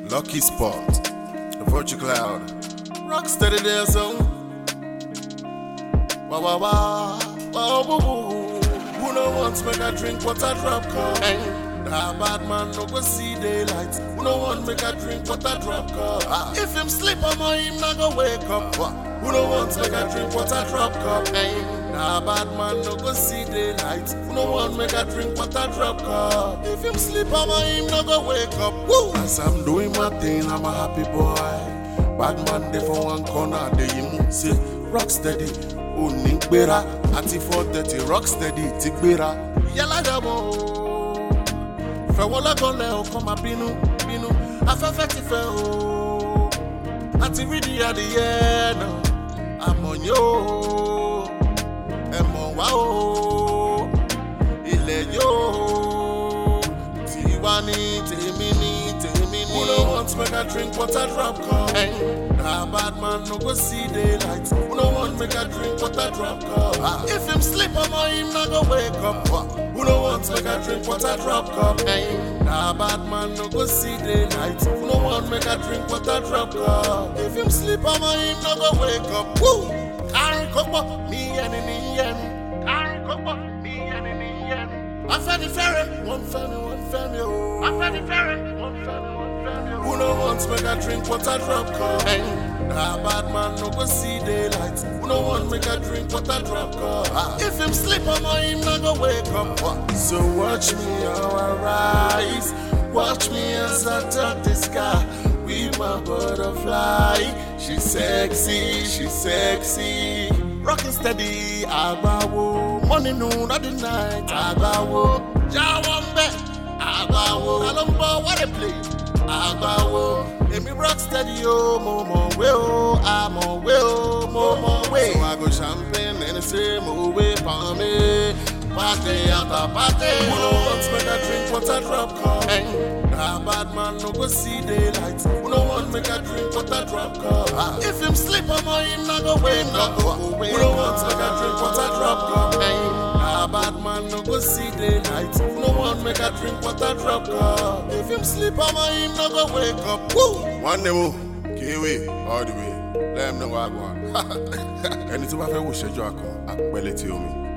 Lucky Spot, the Virtue Cloud, Rocksteady there so. Wah wah wah, wah woo woo. Who no wants make a drink water drop cup? That bad man no go see daylight. Who no want make a drink water drop cup? If him sleep on my him not go wake up. Who no wants make a drink water drop cup? That bad man no go see daylight. Who no want make a drink water drop cup? If him sleep on my him not go wake up. Woo! As I'm doing my thing, I'm a happy boy. Bad man dey for one corner, dey him say Rocksteady. Oni gbéra àti 430 Rocksteady ti gbéra. Yálà dàbọ̀ fẹ̀wọ́ lọ́gọ́lẹ̀ ọkọ̀ máa bínú afẹ́fẹ́ ti fẹ́ o àti rídìí adìyẹ náà àmọ̀ yóò ẹ̀mọ̀ wá o ilẹ̀ yóò tiwa ní tèmi ní. Who no wants make a drink water drop cup? That bad man no go see daylight. Who no want make a drink water drop cup? If him sleep on my him not go wake up. Who no wants make a drink water drop cup? That bad man no go see daylight. Who no want make a drink water drop cup? If him sleep on my him not go wake up. Woo! Carry copa, me and Carry copa, me and I found the ferry, one family, oh. I found the ferry, one family. Who no wants make a drink water drop cup? That bad man no go see daylight. Who no want make a drink water drop cup? If him sleep on my him not go wake up. So watch me how I rise. Watch me as I touch the sky with my butterfly. She's sexy. Rockin' steady, agbawo. Morning, noon, or the night, agbawo. Jawambe, agbawo. Alombo, what a play. Agbawo, emi Rocksteady o, mo way o, I'm on way o, mo way. So I go champagne and say mo way for me. Party after party. Who no wants make a drink water drop cup? That bad man no go see daylight. Who no want make a drink water drop cup? If him sleep on my him not go wake up. Who no wants make a drink water drop cup? That bad man no go see daylight. Who no want make a drink water drop cup? If him sleep on my him not go wake up. Woo! One demo, Kiwi, all the way. Let him know what I want. Anything I feel will schedule a call. I will let you me.